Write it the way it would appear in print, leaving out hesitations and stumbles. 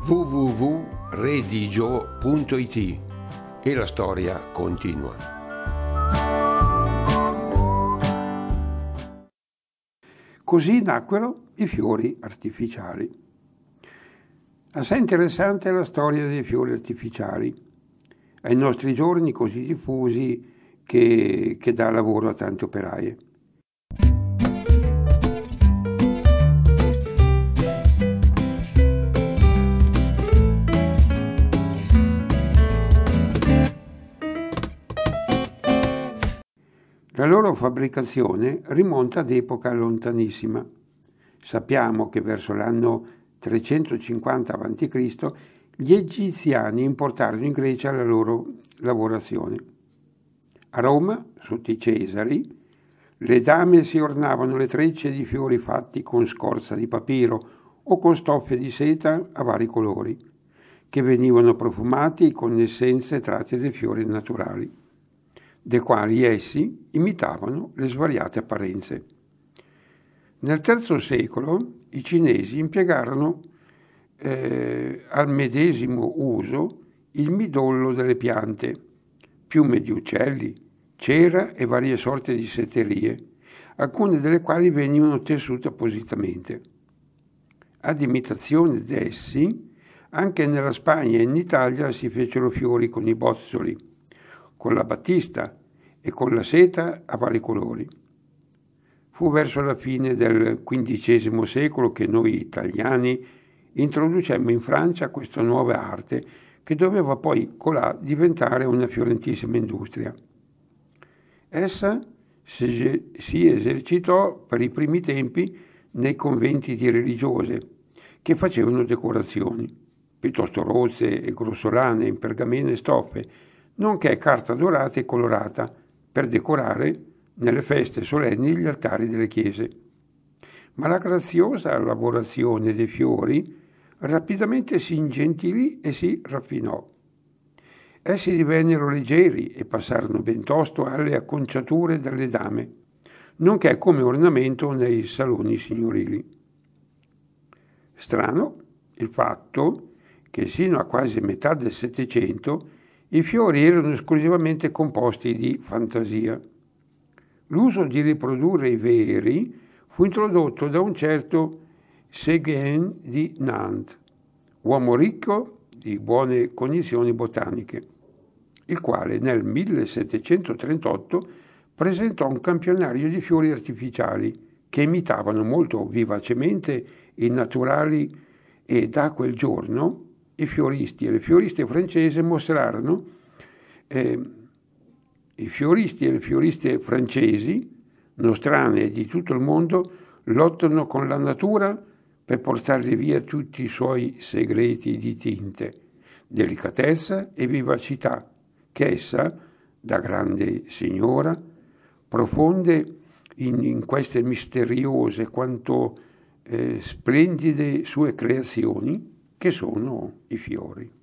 www.redigio.it e la storia continua. Così nacquero i fiori artificiali. Assai interessante la storia dei fiori artificiali, ai nostri giorni così diffusi che dà lavoro a tante operaie. La loro fabbricazione rimonta ad epoca lontanissima. Sappiamo che verso l'anno 350 a.C. gli egiziani importarono in Grecia la loro lavorazione. A Roma, sotto i Cesari, le dame si ornavano le trecce di fiori fatti con scorza di papiro o con stoffe di seta a vari colori, che venivano profumati con essenze tratte dai fiori naturali, dei quali essi imitavano le svariate apparenze. Nel III secolo i cinesi impiegarono al medesimo uso il midollo delle piante, piume di uccelli, cera e varie sorte di setterie, alcune delle quali venivano tessute appositamente. Ad imitazione d'essi, anche nella Spagna e in Italia si fecero fiori con i bozzoli, con la battista e con la seta a vari colori. Fu verso la fine del XV secolo che noi italiani introducemmo in Francia questa nuova arte che doveva poi colà diventare una fiorentissima industria. Essa si esercitò per i primi tempi nei conventi di religiose che facevano decorazioni, piuttosto rozze e grossolane in pergamene e stoffe, nonché carta dorata e colorata per decorare nelle feste solenni gli altari delle chiese. Ma la graziosa lavorazione dei fiori rapidamente si ingentilì e si raffinò. Essi divennero leggeri e passarono bentosto alle acconciature delle dame, nonché come ornamento nei saloni signorili. Strano il fatto che sino a quasi metà del Settecento i fiori erano esclusivamente composti di fantasia. L'uso di riprodurre i veri fu introdotto da un certo Séguin di Nantes, uomo ricco di buone cognizioni botaniche, il quale nel 1738 presentò un campionario di fiori artificiali che imitavano molto vivacemente i naturali e da quel giorno i fioristi e le fioriste francesi mostrarono i fioristi e le fioriste francesi, nostrane di tutto il mondo, lottano con la natura per portargli via tutti i suoi segreti di tinte, delicatezza e vivacità che essa, da grande signora, profonde in queste misteriose quanto splendide sue creazioni che sono i fiori.